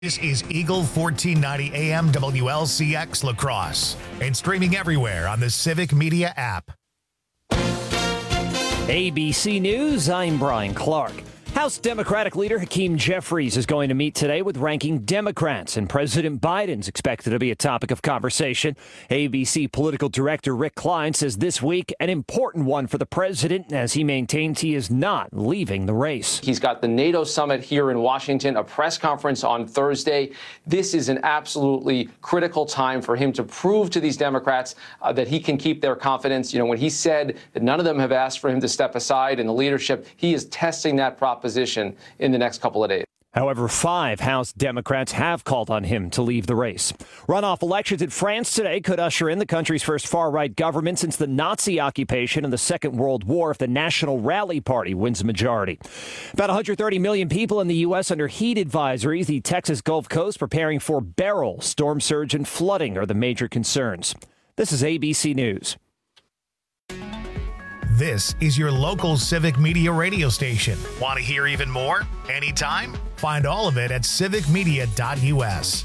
This is Eagle 1490 AM WLCX La Crosse and streaming everywhere on the Civic Media app. ABC News, I'm Brian Clark. House Democratic leader Hakeem Jeffries is going to meet today with ranking Democrats, and President Biden's expected to be a topic of conversation. ABC political director Rick Klein says this week an important one for the president as he maintains he is not leaving the race. He's got the NATO summit here in Washington, a press conference on Thursday. This is an absolutely critical time for him to prove to these Democrats that he can keep their confidence. You know, when he said that none of them have asked for him to step aside in the leadership, he is testing that proposition in the next couple of days. However, 5 House Democrats have called on him to leave the race. Runoff elections in France today could usher in the country's first far-right government since the Nazi occupation in the Second World War if the National Rally Party wins a majority. About 130 million people in the U.S. under heat advisories. The Texas Gulf Coast preparing for Beryl. Storm surge and flooding are the major concerns. This is ABC News. This is your local Civic Media radio station. Want to hear even more? Anytime? Find all of it at civicmedia.us.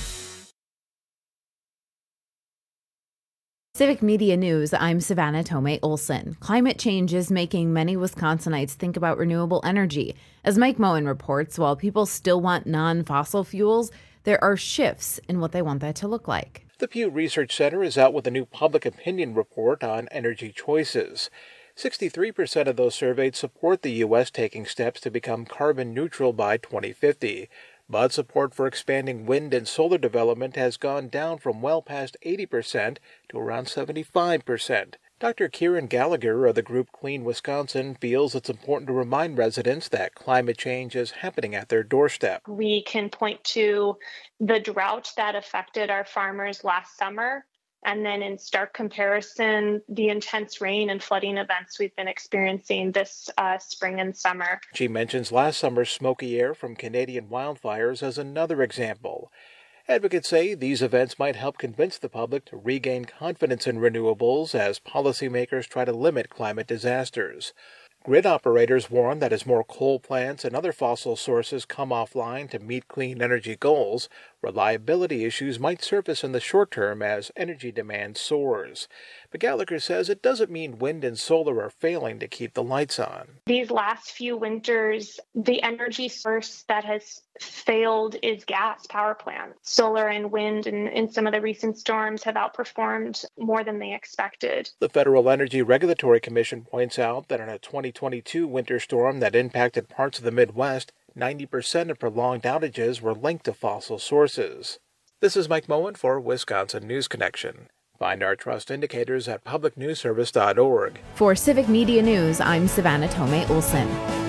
Civic Media News, I'm Savannah Tomei Olson. Climate change is making many Wisconsinites think about renewable energy. As Mike Moen reports, while people still want non-fossil fuels, there are shifts in what they want that to look like. The Pew Research Center is out with a new public opinion report on energy choices. 63% of those surveyed support the U.S. taking steps to become carbon neutral by 2050. But support for expanding wind and solar development has gone down from well past 80% to around 75%. Dr. Kieran Gallagher of the group Clean Wisconsin feels it's important to remind residents that climate change is happening at their doorstep. We can point to the drought that affected our farmers last summer, and then in stark comparison, the intense rain and flooding events we've been experiencing this spring and summer. She mentions last summer's smoky air from Canadian wildfires as another example. Advocates say these events might help convince the public to regain confidence in renewables as policymakers try to limit climate disasters. Grid operators warn that as more coal plants and other fossil sources come offline to meet clean energy goals, reliability issues might surface in the short term as energy demand soars. But Gallagher says it doesn't mean wind and solar are failing to keep the lights on. These last few winters, the energy source that has failed is gas power plants. Solar and wind in some of the recent storms have outperformed more than they expected. The Federal Energy Regulatory Commission points out that in a 2022 winter storm that impacted parts of the Midwest, 90% of prolonged outages were linked to fossil sources. This is Mike Moen for Wisconsin News Connection. Find our trust indicators at publicnewsservice.org. For Civic Media News, I'm Savannah Tomei Olson.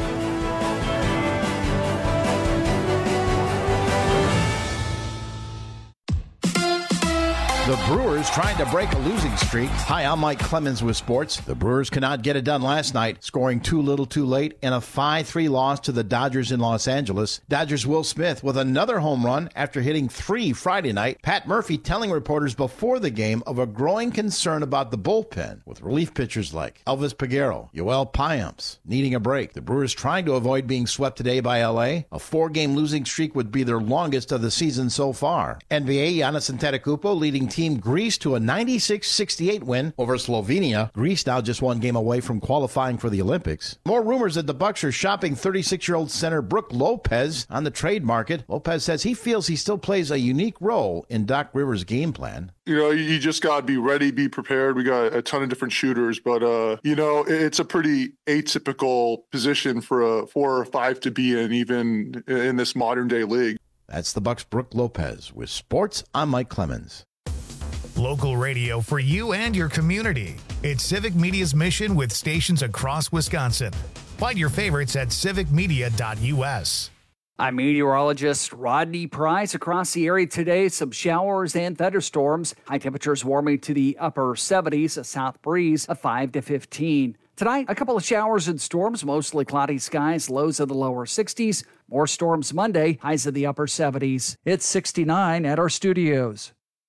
The Brewers trying to break a losing streak. Hi, I'm Mike Clemens with sports. The Brewers could not get it done last night, scoring too little too late in a 5-3 loss to the Dodgers in Los Angeles. Dodgers' Will Smith with another home run after hitting 3 Friday night. Pat Murphy telling reporters before the game of a growing concern about the bullpen, with relief pitchers like Elvis Peguero, Yoel Payamps needing a break. The Brewers trying to avoid being swept today by L.A. A 4-game losing streak would be their longest of the season so far. NBA, Giannis Antetokounmpo leading Team Greece to a 96-68 win over Slovenia. Greece now just 1 game away from qualifying for the Olympics. More rumors that the Bucks are shopping 36-year-old center Brook Lopez on the trade market. Lopez says he feels he still plays a unique role in Doc Rivers' game plan. You know, you just got to be ready, be prepared. We got a ton of different shooters, but, you know, it's a pretty atypical position for a 4 or 5 to be in, even in this modern day league. That's the Bucks' Brook Lopez. With sports, I'm Mike Clemens. Local radio for you and your community. It's Civic Media's mission with stations across Wisconsin. Find your favorites at civicmedia.us. I'm meteorologist Rodney Price. Across the area today, some showers and thunderstorms. High temperatures warming to the upper 70s, a south breeze of 5 to 15. Tonight, a couple of showers and storms, mostly cloudy skies, lows in the lower 60s. More storms Monday, highs in the upper 70s. It's 69 at our studios.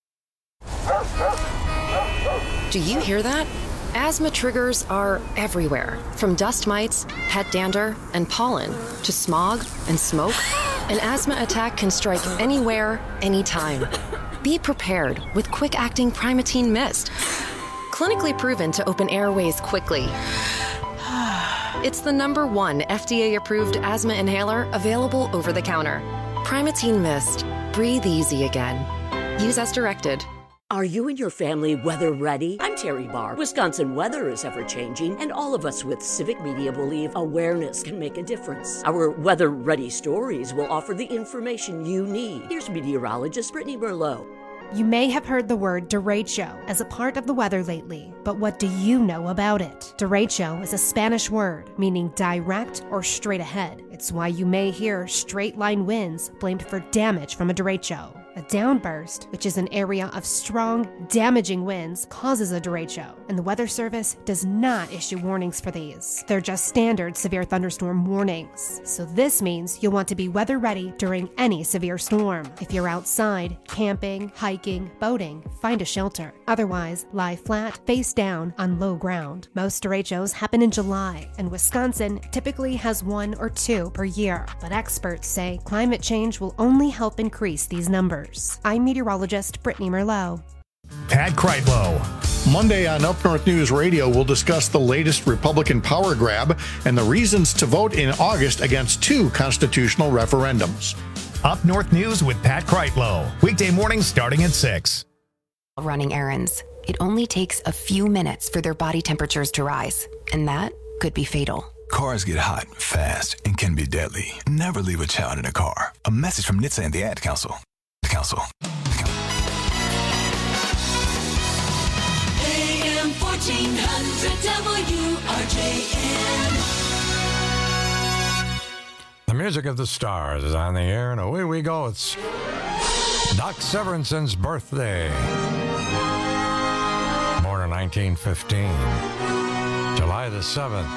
Do you hear that? Asthma triggers are everywhere, from dust mites, pet dander, and pollen, to smog and smoke. An asthma attack can strike anywhere, anytime. Be prepared with quick-acting Primatene Mist. Clinically proven to open airways quickly. It's the #1 FDA-approved asthma inhaler available over the counter. Primatene Mist. Breathe easy again. Use as directed. Are you and your family weather ready? I'm Terry Barr. Wisconsin weather is ever-changing, and all of us with Civic Media believe awareness can make a difference. Our Weather Ready stories will offer the information you need. Here's meteorologist Brittany Merlot. You may have heard the word derecho as a part of the weather lately, but what do you know about it? Derecho is a Spanish word meaning direct or straight ahead. It's why you may hear straight line winds blamed for damage from a derecho. A downburst, which is an area of strong, damaging winds, causes a derecho, and the Weather Service does not issue warnings for these. They're just standard severe thunderstorm warnings. So this means you'll want to be weather ready during any severe storm. If you're outside, camping, hiking, boating, find a shelter. Otherwise, lie flat, face down, on low ground. Most derechos happen in July, and Wisconsin typically has 1 or 2 per year. But experts say climate change will only help increase these numbers. I'm meteorologist Brittany Merlot. Pat Kreitlow. Monday on Up North News Radio, we'll discuss the latest Republican power grab and the reasons to vote in August against 2 constitutional referendums. Up North News with Pat Kreitlow. Weekday mornings starting at 6. Running errands. It only takes a few minutes for their body temperatures to rise, and that could be fatal. Cars get hot, fast, and can be deadly. Never leave a child in a car. A message from NHTSA and the Ad Council. AM 1400 WRJN. The music of the stars is on the air, and away we go. It's Doc Severinsen's birthday. Born in 1915, July the 7th.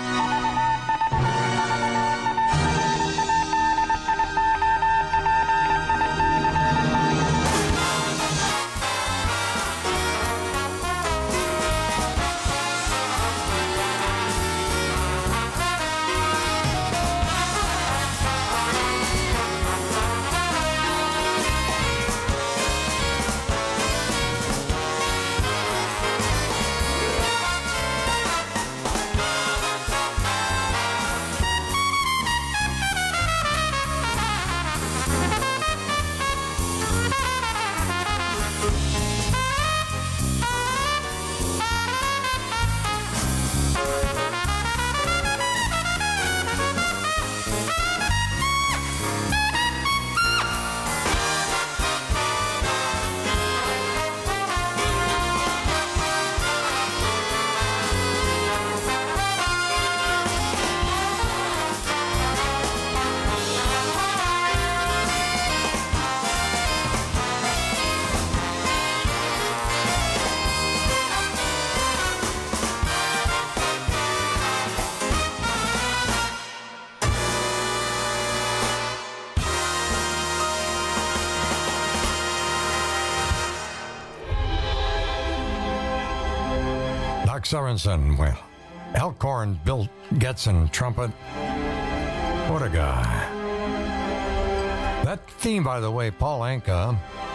Sorensen, well, Elkhorn, Bill Getson, trumpet. What a guy. That theme, by the way, Paul Anka,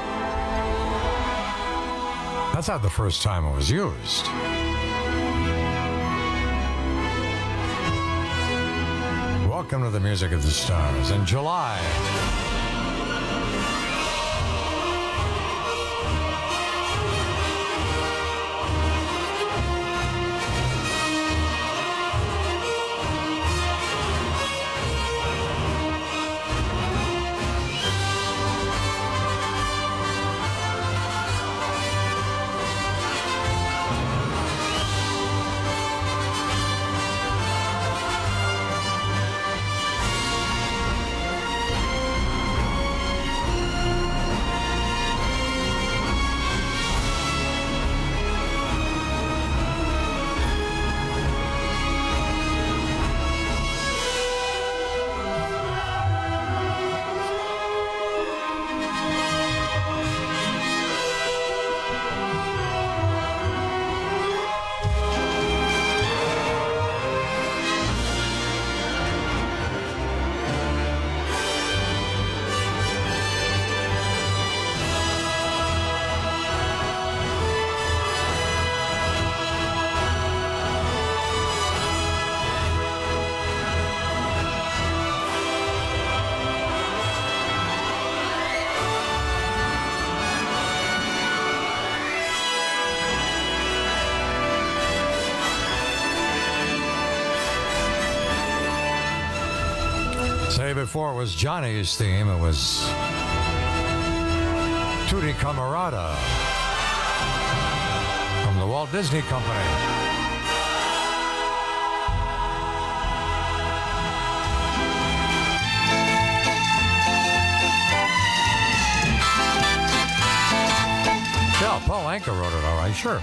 that's not the first time it was used. Welcome to the music of the stars. In July, day before was Johnny's theme. It was Tutti Camarada from the Walt Disney Company. Yeah, Paul Anka wrote it all right, sure.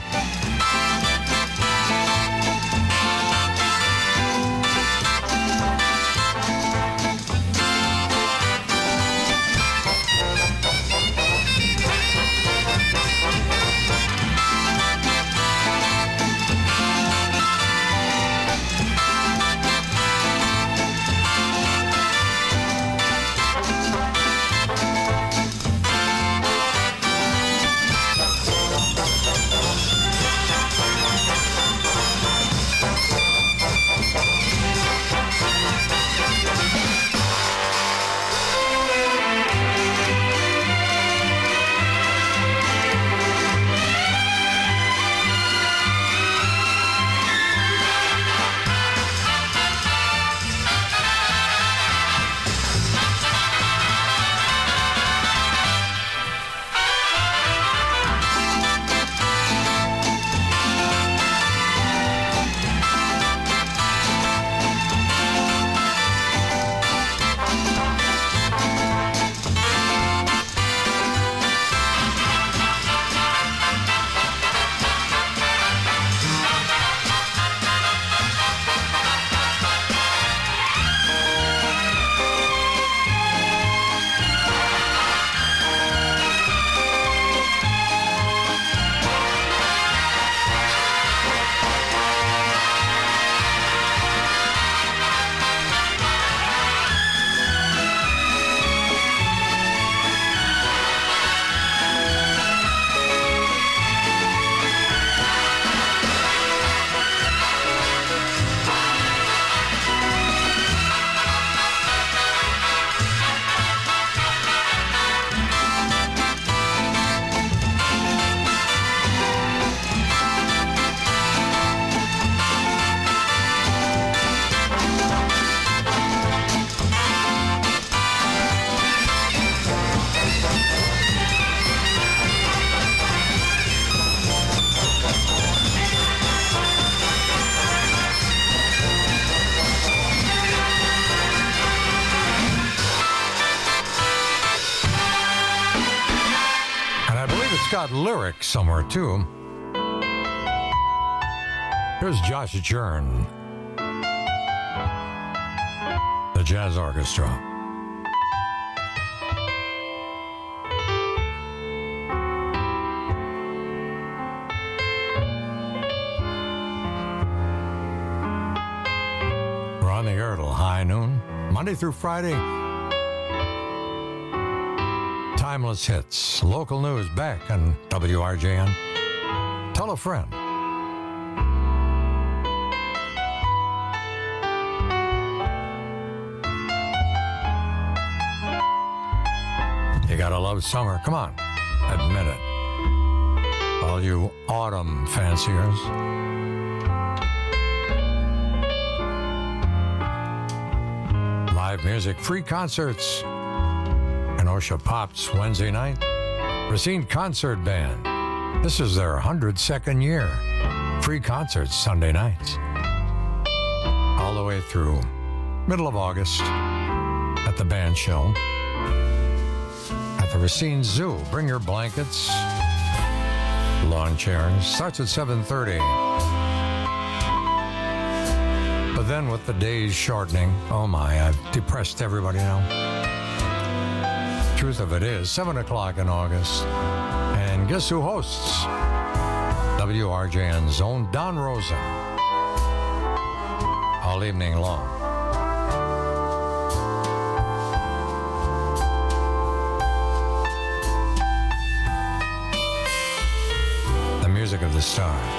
Got lyrics somewhere too. Here's Josh Jern, the Jazz Orchestra. We're on the air till high noon, Monday through Friday. Timeless hits, local news back on WRJN. Tell a friend. You gotta love summer. Come on, admit it. All you autumn fanciers. Live music, free concerts. Kenosha Pops Wednesday night. Racine Concert Band. This is their 102nd year. Free concerts Sunday nights. All the way through middle of August at the band show. At the Racine Zoo. Bring your blankets. Lawn chairs. Starts at 7:30. But then with the days shortening, oh my, I've depressed everybody now. Truth of it is, 7 o'clock in August. And guess who hosts? WRJN's own Don Rosen. All evening long. The music of the stars.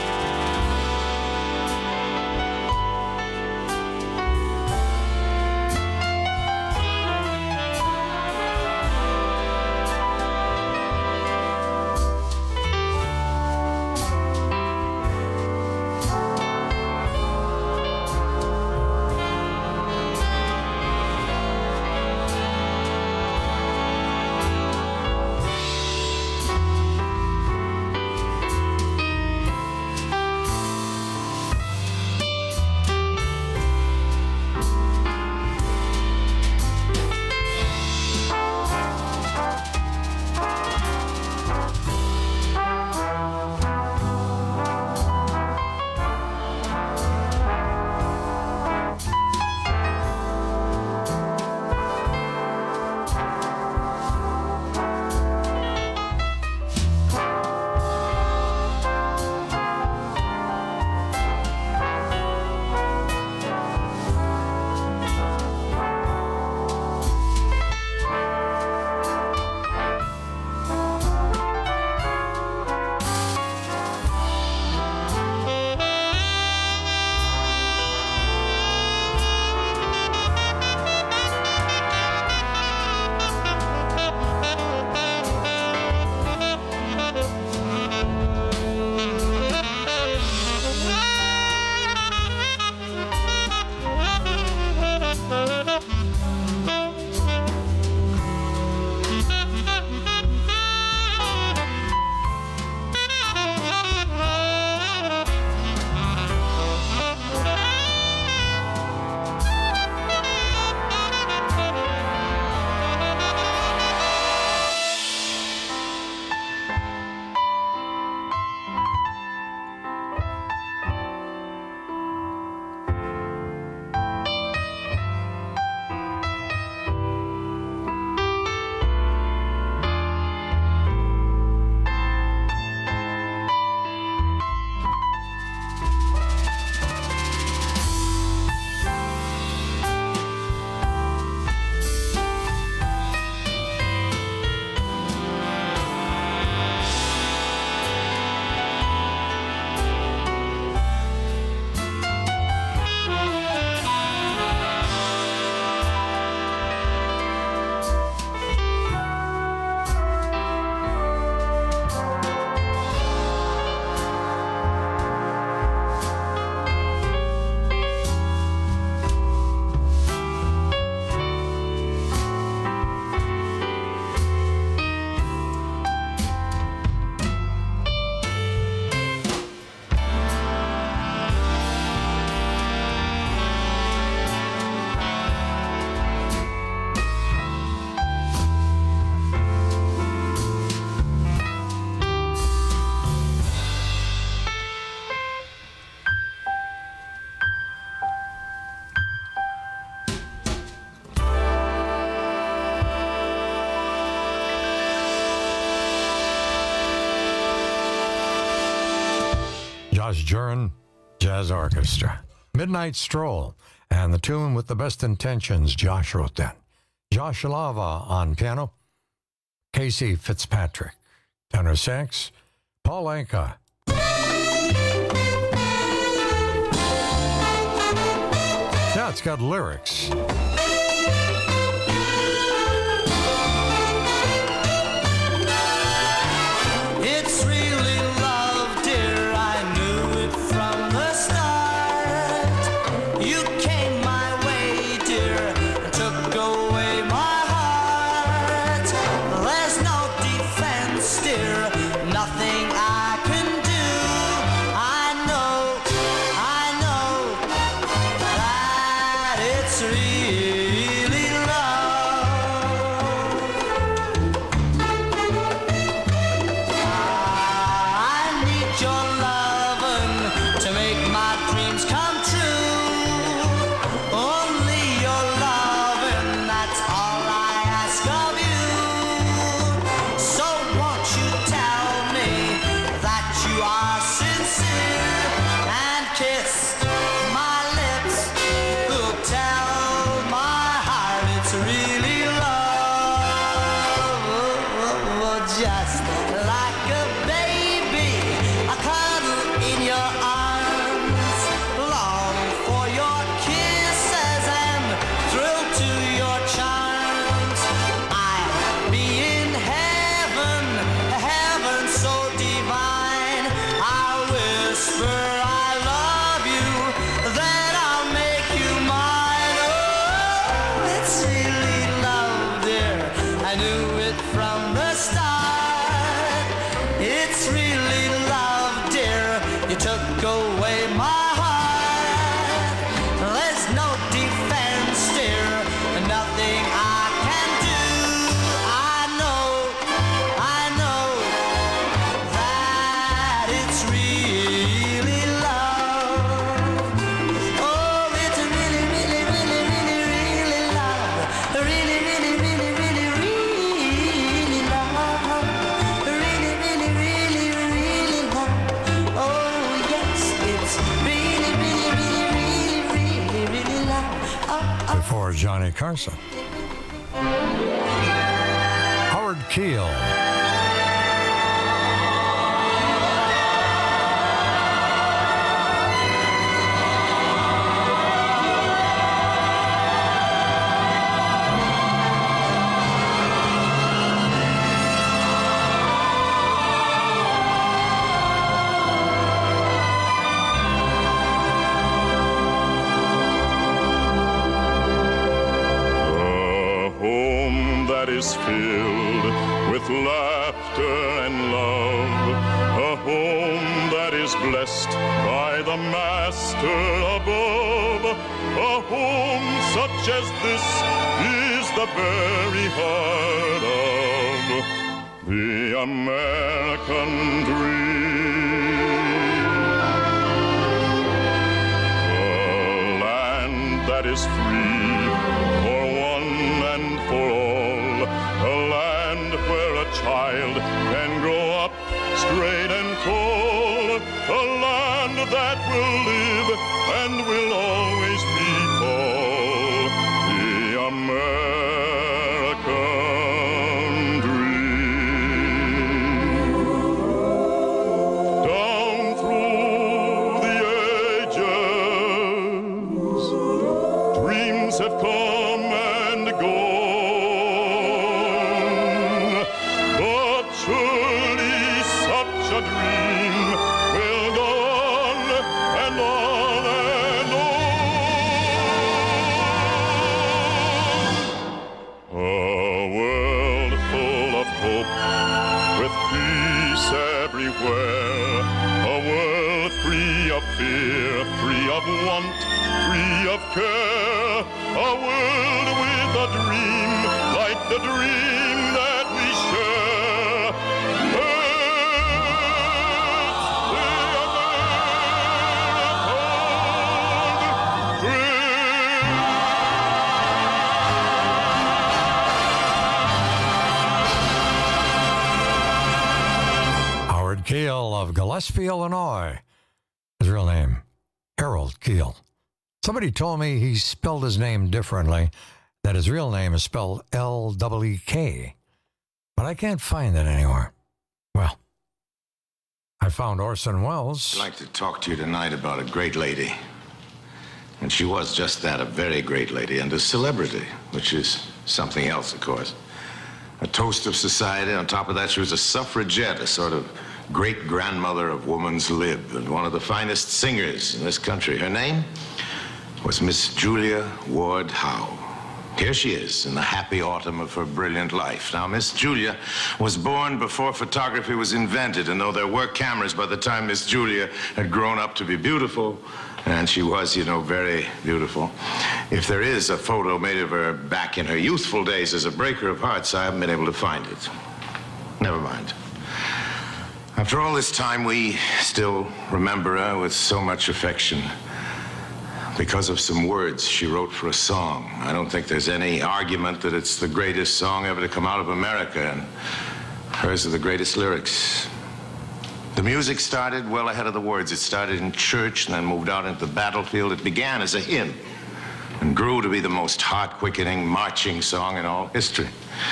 Josh Jurin Jazz Orchestra. Midnight Stroll, and the tune with the best intentions, Josh wrote that. Josh Lava on piano. Casey Fitzpatrick, tenor sax. Paul Anka. Yeah, it's got lyrics. It's really love, dear. I knew it from the start. You came my way, dear, and took away my heart. There's no defense, dear, nothing I can do. I know that it's really love. I need your lovin' to make my dreams come true. Only your lovin', that's all I ask of you. So won't you tell me that you are sincere and kiss my lips? Who'll tell my heart it's really love? Just like a baby, I cuddle in your arms, long for your kisses and thrill to your charms. I'll be in heaven, heaven so divine. I'll whisper I love you, then I'll make you mine. Oh, it's really love, dear. I knew it from the start. It's really love, dear. You took away my heart. There's no defense, dear, nothing I can do. I know that it's really love. Oh, it's really, really, really, really, really love. Really, really, really, really, really love. Really, really, really, really love. Oh, yes, it's really, really, really, really, really, really love. Before Johnny Carson. Howard Keel. A home that is filled with laughter and love. A home that is blessed by the Master above. A home such as this is the very heart of the American dream. A land that is free for one and for all, a land where a child can grow up straight and tall, a land that will live and will always be called the American dream. Down through the ages, dreams have come and gone, but surely such a dream will go on and on and on. A world full of hope with peace everywhere, a world free of fear, free of want, free of care, a world with a dream like the dream that we share. Howard Keel of Gillespie, Illinois. His real name, Harold Keel. Somebody told me he spelled his name differently, that his real name is spelled L-E-E-K. But I can't find it anywhere. Well, I found Orson Welles. I'd like to talk to you tonight about a great lady. And she was just that, a very great lady, and a celebrity, which is something else, of course. A toast of society. On top of that, she was a suffragette, a sort of great-grandmother of woman's lib, and one of the finest singers in this country. Her name was Miss Julia Ward Howe. Here she is in the happy autumn of her brilliant life. Now, Miss Julia was born before photography was invented, and though there were cameras by the time Miss Julia had grown up to be beautiful, and she was, you know, very beautiful, if there is a photo made of her back in her youthful days as a breaker of hearts, I haven't been able to find it. Never mind. After all this time, we still remember her with so much affection because of some words she wrote for a song. I don't think there's any argument that it's the greatest song ever to come out of America, and hers are the greatest lyrics. The music started well ahead of the words. It started in church and then moved out into the battlefield. It began as a hymn and grew to be the most heart-quickening marching song in all history.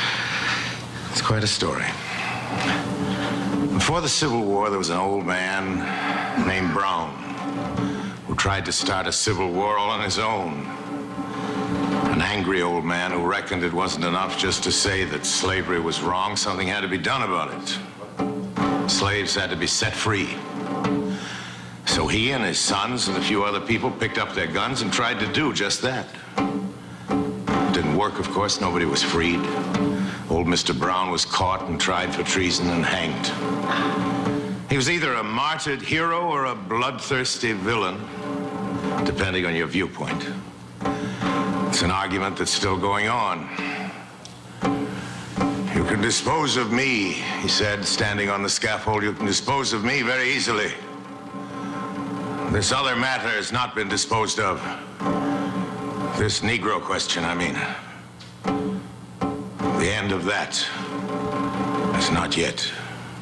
It's quite a story. Before the Civil War, there was an old man named Brown who tried to start a civil war all on his own. An angry old man who reckoned it wasn't enough just to say that slavery was wrong. Something had to be done about it. Slaves had to be set free. So he and his sons and a few other people picked up their guns and tried to do just that. It didn't work, of course. Nobody was freed. Old Mr. Brown was caught and tried for treason and hanged. He was either a martyred hero or a bloodthirsty villain, depending on your viewpoint. It's an argument that's still going on. You can dispose of me, he said, standing on the scaffold. You can dispose of me very easily. This other matter has not been disposed of. This Negro question, I mean. The end of that is not yet.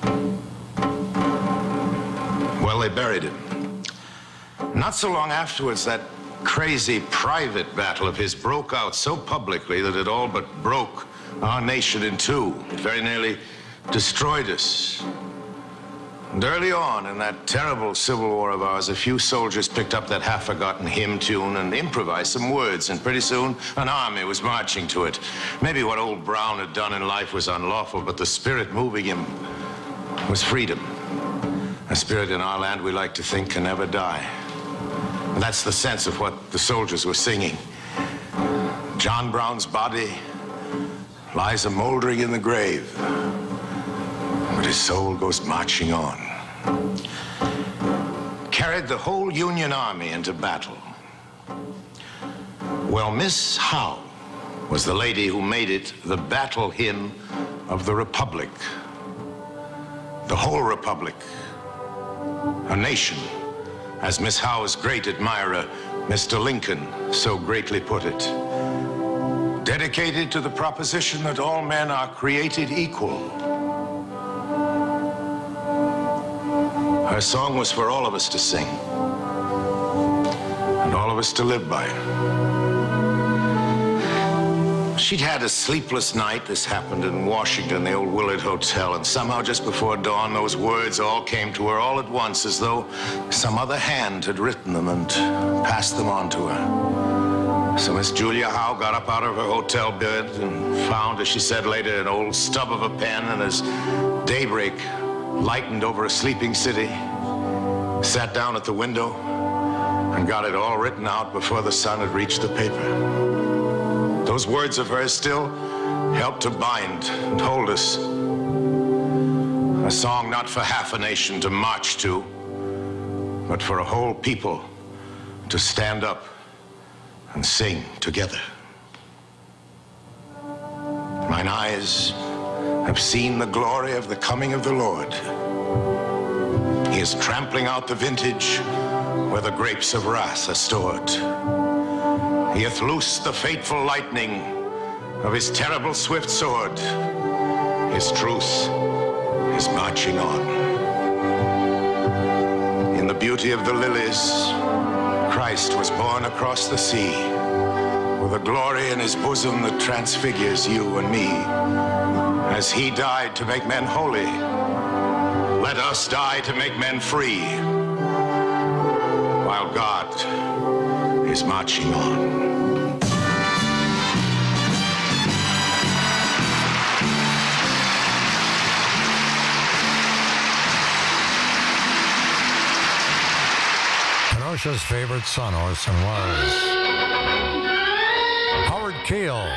Well, they buried him. Not so long afterwards, that crazy private battle of his broke out so publicly that it all but broke our nation in two. It very nearly destroyed us. And early on in that terrible Civil War of ours, a few soldiers picked up that half-forgotten hymn tune and improvised some words, and pretty soon an army was marching to it. Maybe what old Brown had done in life was unlawful, but the spirit moving him was freedom. A spirit in our land we like to think can never die. And that's the sense of what the soldiers were singing. John Brown's body lies a-moldering in the grave, but his soul goes marching on. Carried the whole Union Army into battle. Well, Miss Howe was the lady who made it the battle hymn of the Republic. The whole Republic. A nation, as Miss Howe's great admirer, Mr. Lincoln, so greatly put it. Dedicated to the proposition that all men are created equal. Her song was for all of us to sing, and all of us to live by. She'd had a sleepless night. This happened in Washington, the old Willard Hotel, and somehow just before dawn, those words all came to her all at once, as though some other hand had written them and passed them on to her. So Miss Julia Howe got up out of her hotel bed and found, as she said later, an old stub of a pen, and as daybreak lightened over a sleeping city, sat down at the window and got it all written out before the sun had reached the paper. Those words of hers still help to bind and hold us. A song not for half a nation to march to, but for a whole people to stand up and sing together. Mine eyes have seen the glory of the coming of the Lord. He is trampling out the vintage where the grapes of wrath are stored. He hath loosed the fateful lightning of his terrible swift sword. His truth is marching on. In the beauty beauty of the lilies, Christ was born across the sea, with a glory in his bosom that transfigures you and me. As he died to make men holy, let us die to make men free, while God is marching on. Kenosha's favorite son, Orson, was Howard Keel.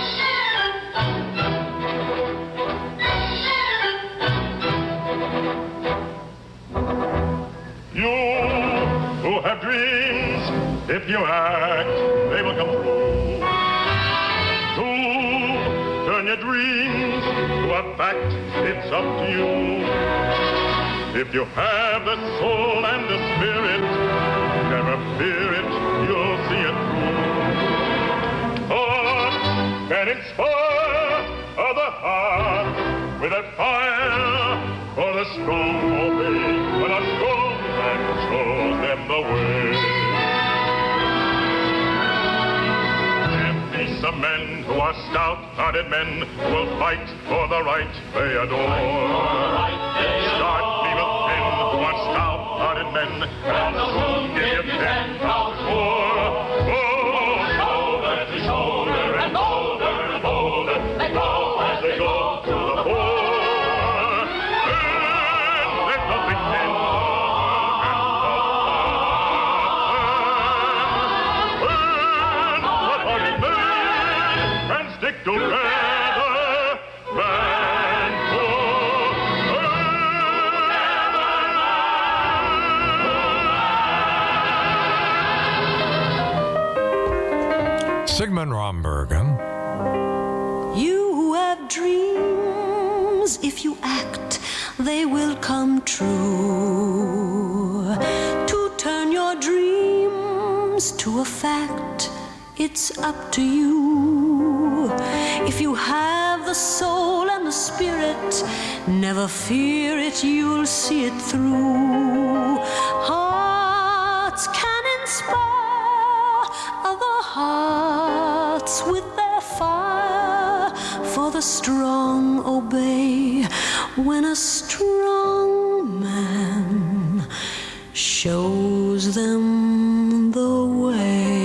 You who have dreams, if you act, they will come true. To turn your dreams to a fact, it's up to you. If you have the soul and the spirit, never fear it, you'll see it through. Thought can inspire other hearts with a fire for the strong obey when a strong man shows them the way. Give me some men who are stout-hearted men who will fight for the right they adore. Start me with men who are stout-hearted men, and I'll soon give you 10,000 more. Oh, shoulder to shoulder and bolder and bolder, they go as they go to the fore. And there's nothing in the hands of man. And hard-hearted men can stick together, man for Sigmund Romberg. You who have dreams, if you act, they will come true. To turn your dreams to a fact, it's up to you. If you have the soul and the spirit, never fear it, you'll see it through. Hearts can inspire other hearts with their fire, for the strong obey when a strong man shows them the way.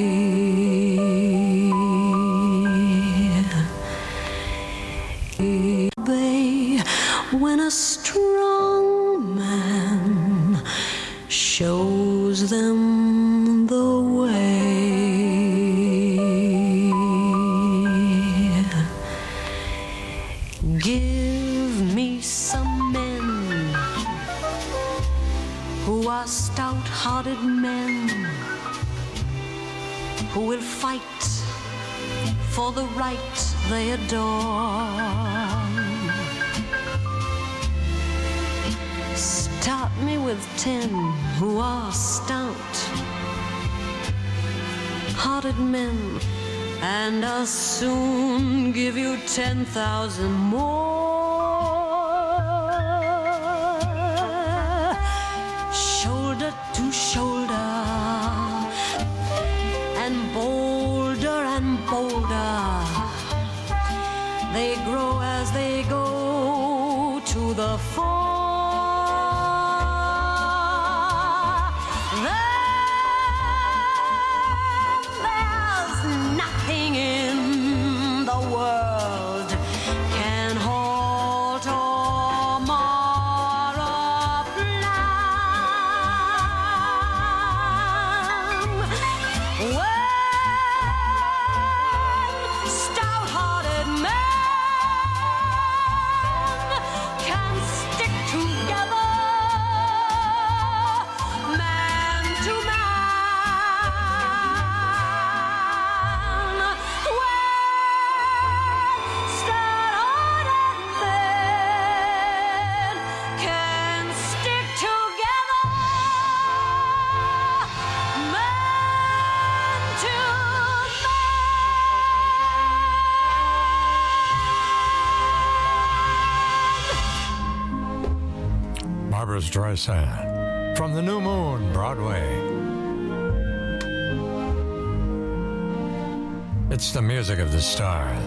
Obey when a strong man shows them the way. Give me some men who are stout-hearted men who will fight for the right they adore. Start me with 10 who are stout-hearted men, and I'll soon give you 10,000 more. Shoulder to shoulder, and bolder, they grow as they go to the fore. There's nothing in the world can halt or mar a plan. When stout-hearted men can stick together, man to man. When stout-hearted men can stick together, man to Barbra Streisand. from the New Moon, Broadway. It's the music of the stars.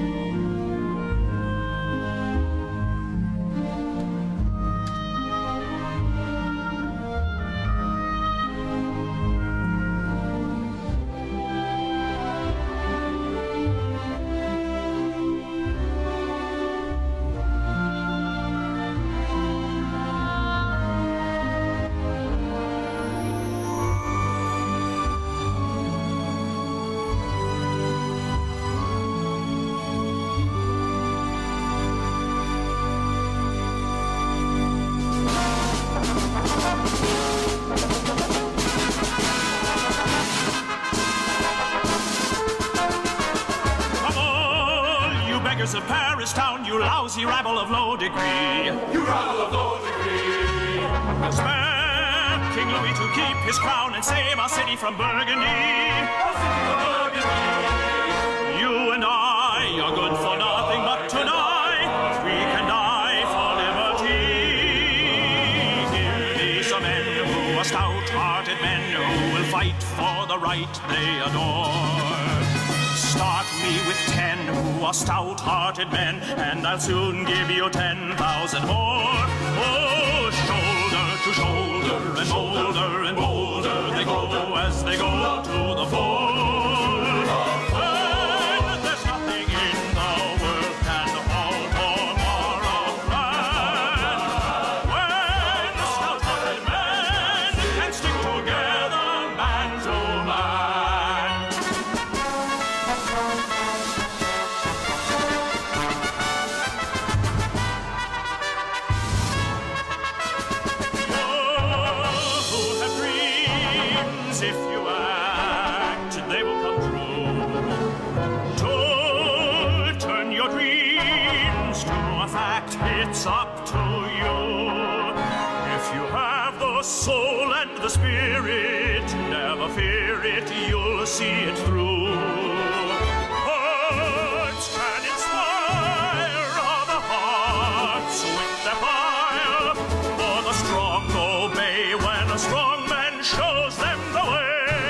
Of Paris town, you lousy rabble of low degree. You rabble of low degree. Spare King Louis to keep his crown and save our city from Burgundy. Our city from Burgundy. You and I are good for nothing but tonight. We can die for liberty. Give me some men who are stout-hearted men who will fight for the right they adore. Start me with 10 who are stout-hearted men, and I'll soon give you 10,000 more. Oh, shoulder to shoulder and bolder they grow as they go to the fore. And there's nothing in the world can halt or mar our plan. When the stout-hearted men can stick together, man to man. If you act, they will come true. To turn your dreams to a fact, it's up to you. If you have the soul and the spirit, never fear it, you'll see it through. Words can inspire other hearts with their fire, for the strong obey when a strong man shows them the way.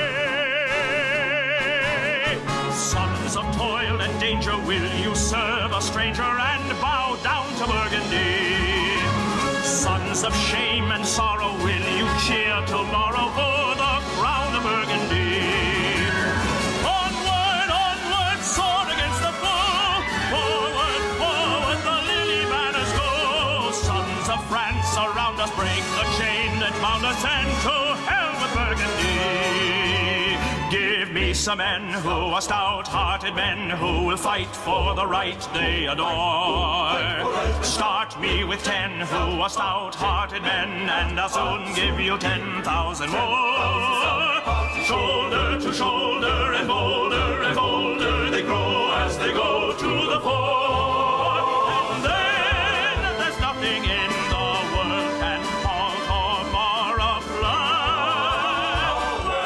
Sons of toil and danger, will you serve a stranger and bow down to Burgundy? Sons of shame and sorrow, will you cheer tomorrow for the crown of Burgundy? Onward, onward, sword against the foe. Forward, forward, the lily banners go. Sons of France around us, break the chain that bound us, and to hell with Burgundy. Give me some men who are stout-hearted men who will fight for the right they adore. Start me with 10 who are stout-hearted men, and I'll soon give you 10,000 more. Shoulder to shoulder and bolder they grow as they go to the fore. And then there's nothing in the world can halt or mar a plan.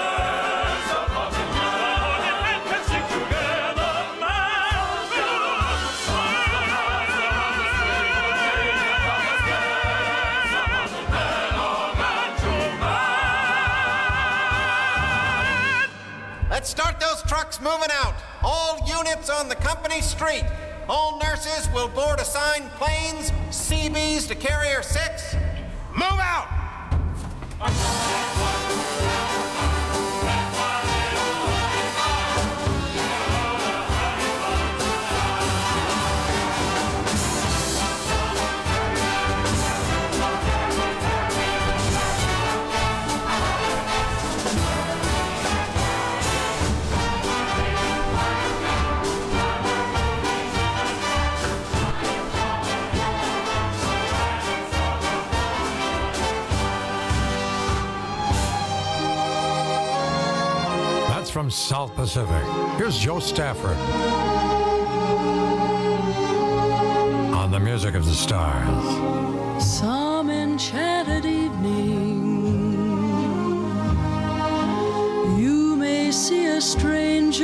Men can stick together, man will Let's start those trucks moving out. All units on the company street. All nurses will board assigned planes, CBs to Carrier 6. Move out! From South Pacific, here's Joe Stafford on the music of the stars. Some enchanted evening, you may see a stranger.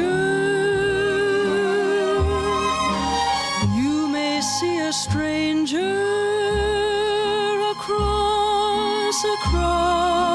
You may see a stranger across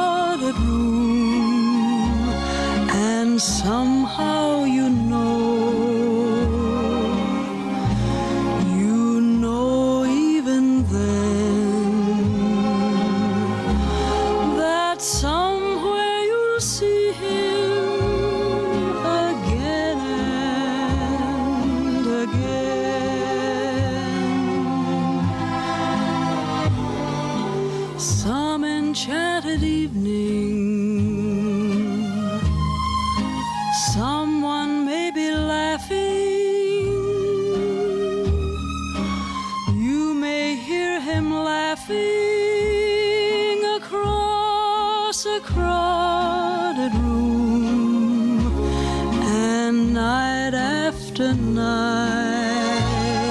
some enchanted evening, someone may be laughing. You may hear him laughing across a crowded room, and night after night,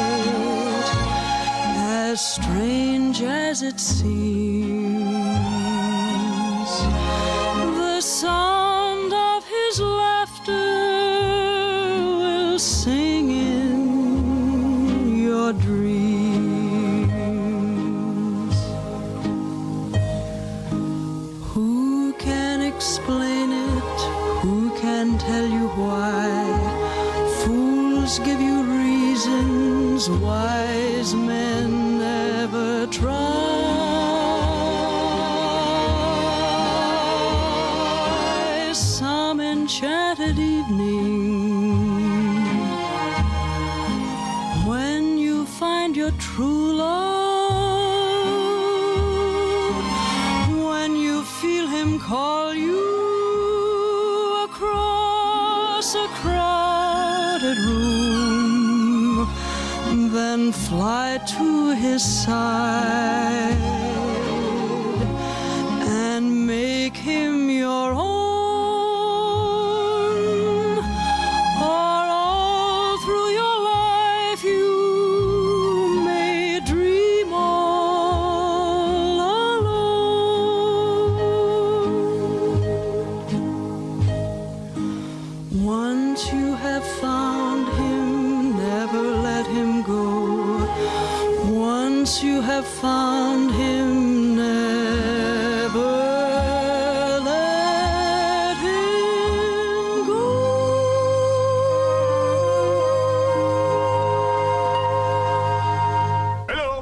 as strange as it seems, the sound of his laughter will sing in your dreams. Who can explain it? Who can tell you why? Fools give you reasons, wise men never try. Some enchanted evening, when you find your true love, when you feel him call you across a crowded room, then fly to his side and make him your own. Or all through your life you may dream all alone. Once you have found him, never let him go. Once you have found him, never let him go. Hello.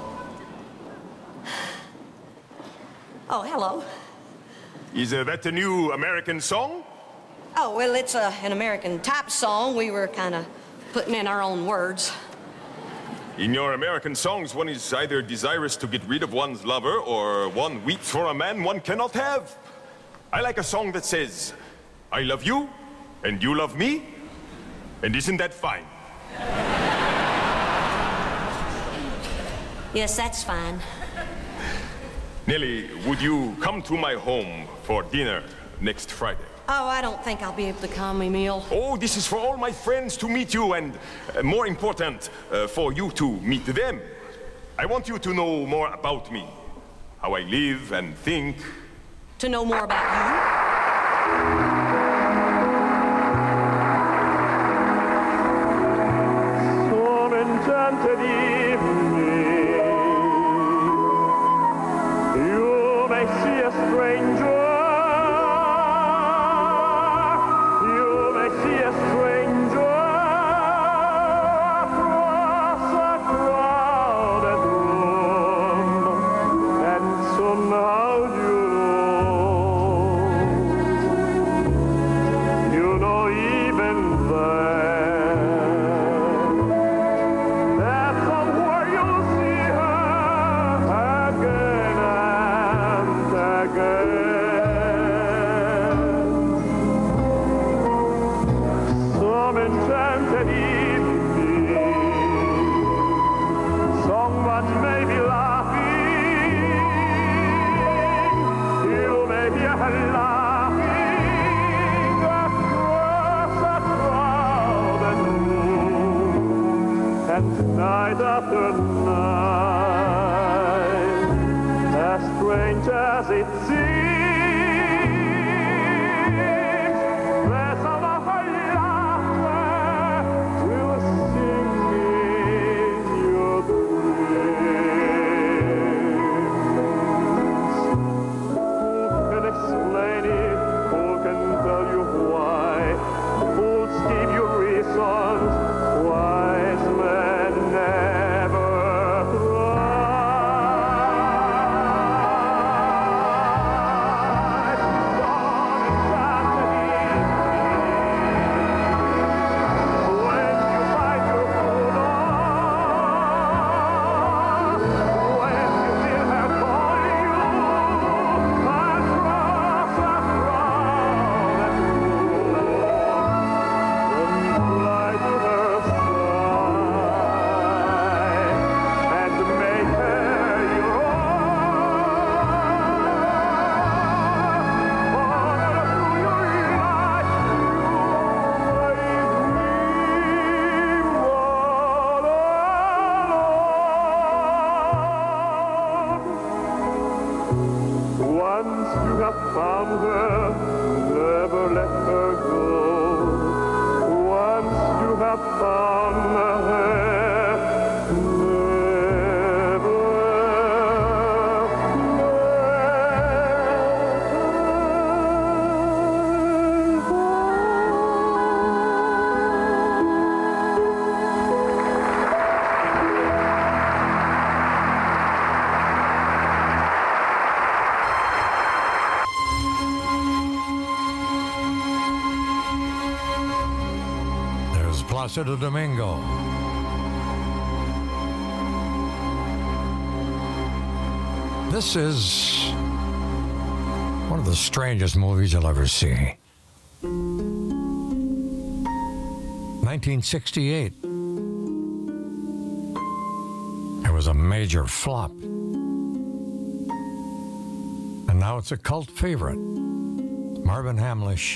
Oh, hello. Is that the new American song? Oh, well, it's an American type song. We were kind of putting in our own words. In your American songs, one is either desirous to get rid of one's lover or one weeps for a man one cannot have. I like a song that says, I love you and you love me, and isn't that fine? Yes, that's fine. Nellie, would you come to my home for dinner next Friday? Oh, I don't think I'll be able to come, Emil. Oh, this is for all my friends to meet you, and more important, for you to meet them. I want you to know more about me, how I live and think. To know more about you? Some enchanted evening, you may see a stranger. Night after night, as strange as it seems, the sound of her laughter will sing in your dreams. Who can explain it? Who can tell you why? Fools give you reasons. Wise men never cry. have found her, never let her go. Once you have found her, Placido Domingo. This is one of the strangest movies you'll ever see. 1968. It was a major flop. And now it's a cult favorite. Marvin Hamlisch.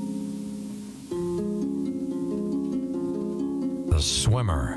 The Swimmer.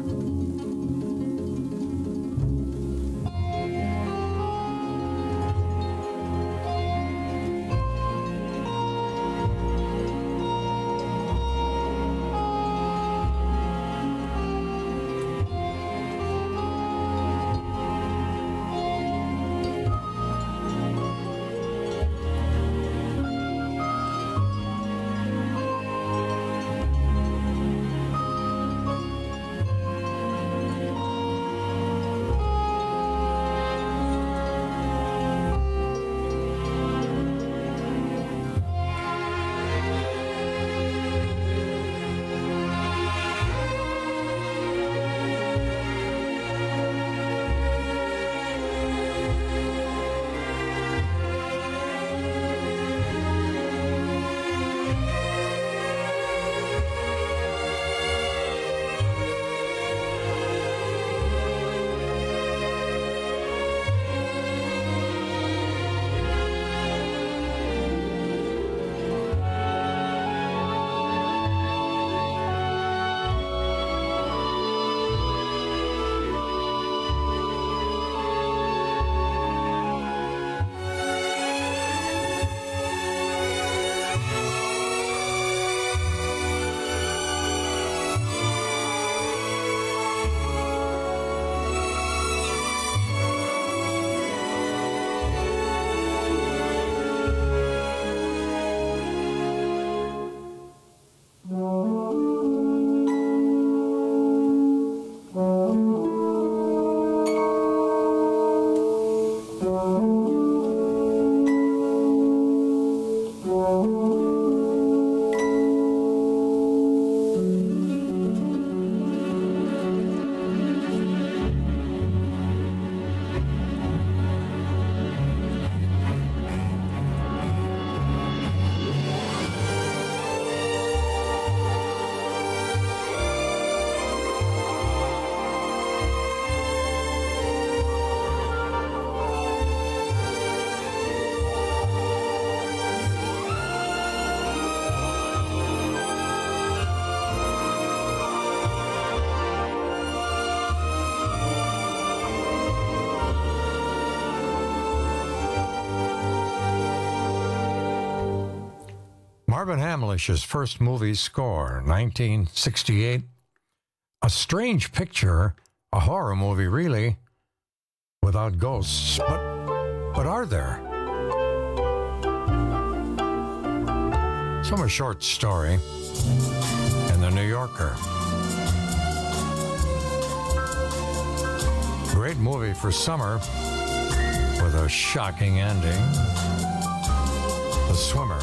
Marvin Hamlisch's first movie score, 1968. A strange picture, a horror movie really, without ghosts, but are there? It's from a short story in The New Yorker. Great movie for summer with a shocking ending. The Swimmer.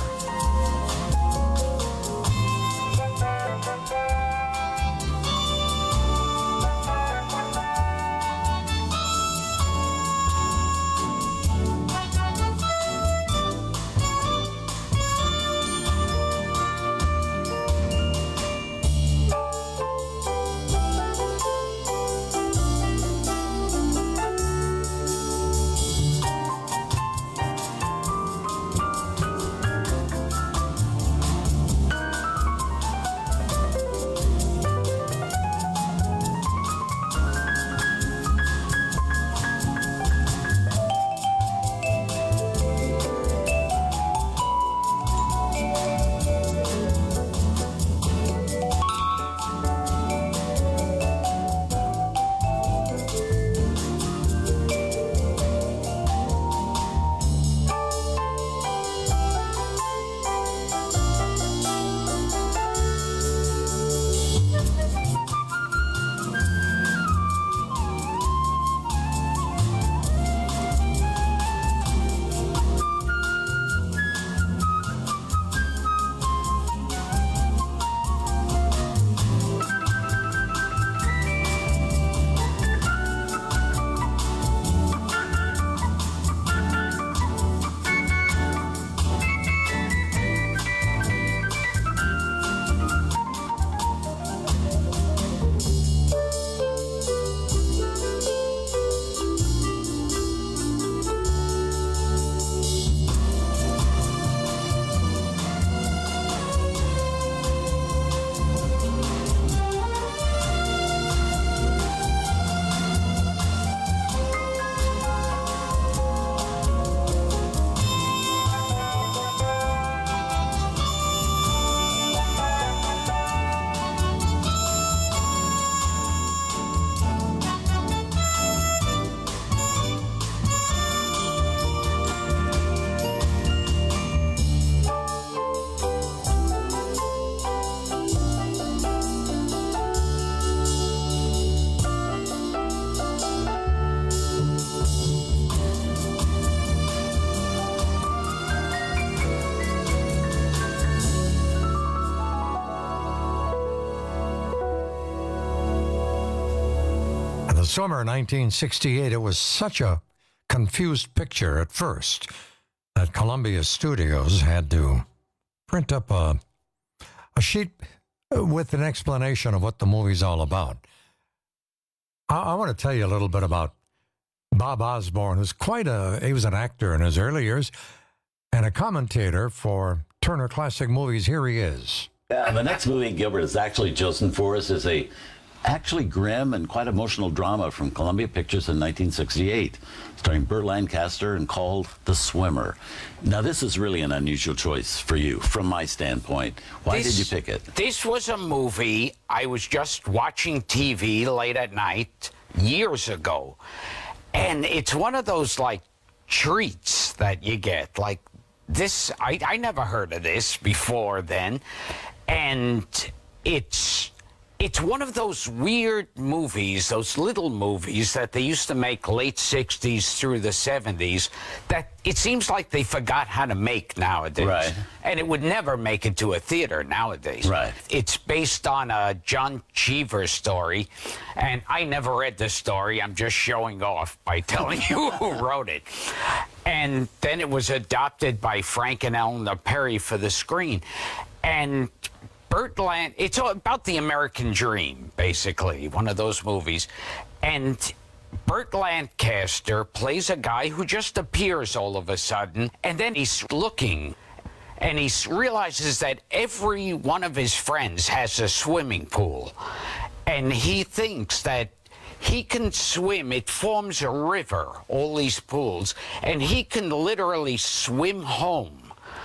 Swimmer, 1968. It was such a confused picture at first that Columbia Studios had to print up a sheet with an explanation of what the movie's all about. I want to tell you a little bit about Bob Osborne, who's he was an actor in his early years and a commentator for Turner Classic Movies. Here he is. The next movie Gilbert has actually chosen for us is a actually grim and quite emotional drama from Columbia Pictures in 1968, starring Burt Lancaster and called The Swimmer. Now, this is really an unusual choice for you, from my standpoint. Why did you pick it? This was a movie I was just watching TV late at night years ago. And it's one of those, like, treats that you get. Like, this, I never heard of this before then. And it's one of those weird movies, those little movies that they used to make late 60s through the 70s that it seems like they forgot how to make nowadays. Right. And it would never make it to a theater nowadays. Right. It's based on a John Cheever story, and I never read the story. I'm just showing off by telling you who wrote it. And then it was adopted by Frank and Eleanor Perry for the screen. And it's all about the American dream, basically, one of those movies. And Burt Lancaster plays a guy who just appears all of a sudden, and then he's looking, and he realizes that every one of his friends has a swimming pool. And he thinks that he can swim. It forms a river, all these pools, and he can literally swim home.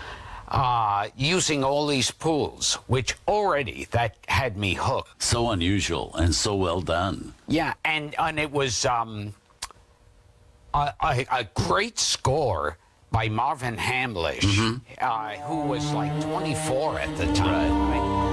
Using all these pools, which already that had me hooked. So unusual and so well done. Yeah, and it was a great score by Marvin Hamlish, who was like 24 at the time. Right.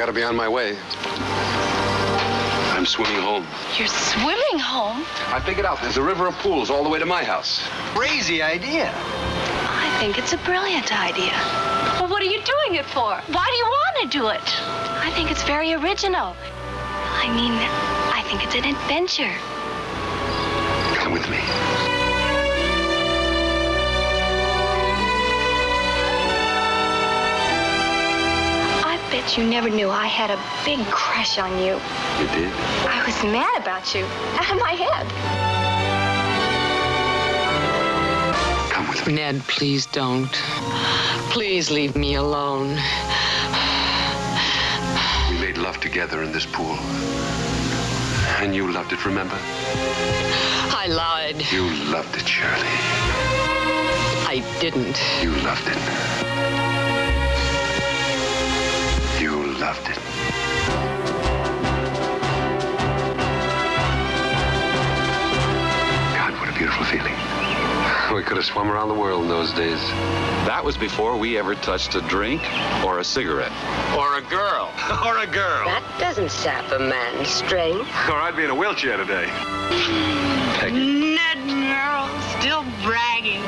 gotta be on my way. I'm swimming home. You're swimming home? I figured out there's a river of pools all the way to my house. Crazy idea. I think it's a brilliant idea. Well, what are you doing it for? Why do you want to do it? I think it's very original. I mean, I think it's an adventure. Come with me. I bet you never knew I had a big crush on you. You did? I was mad about you. Out of my head. Come with me. Ned, please don't. Please leave me alone. We made love together in this pool. And you loved it, remember? I lied. You loved it, Shirley. I didn't. You loved it. You loved it. God, what a beautiful feeling. We could have swum around the world in those days. That was before we ever touched a drink or a cigarette. Or a girl. Or a girl. That doesn't sap a man's strength. Or I'd be in a wheelchair today. Peggy. Ned Merrill, still bragging.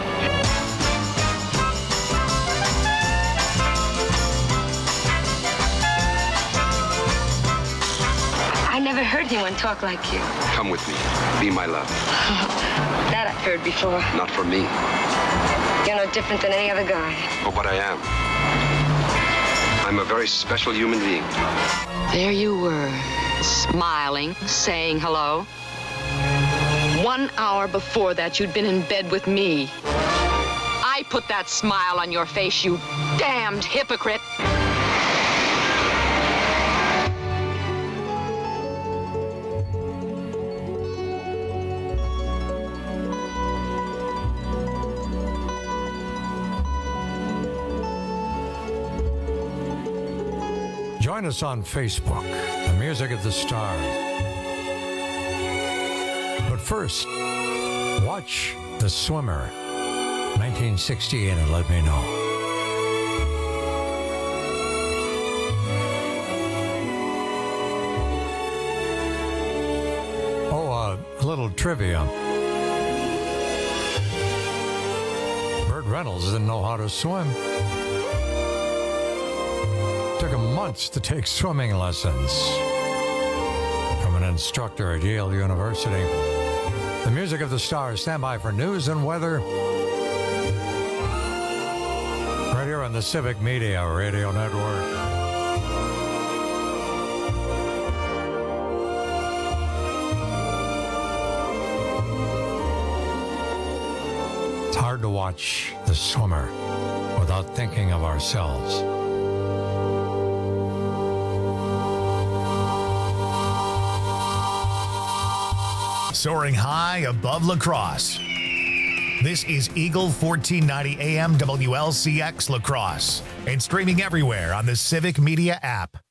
I never heard anyone talk like you. Come with me. Be my love. That I've heard before. Not for me. You're no different than any other guy. Oh, but I am. I'm a very special human being. There you were, smiling, saying hello. 1 hour before that, you'd been in bed with me. I put that smile on your face, you damned hypocrite. Join us on Facebook, The Music of the Stars. But first, watch The Swimmer, 1968, and let me know. Oh, a little trivia. Burt Reynolds didn't know how to swim. Took him months to take swimming lessons from an instructor at Yale University. The Music of the Stars. Stand by for news and weather. Right here on the Civic Media Radio Network. It's hard to watch The Swimmer without thinking of ourselves. Soaring high above La Crosse. This is Eagle 1490 AM WLCX La Crosse and streaming everywhere on the Civic Media app.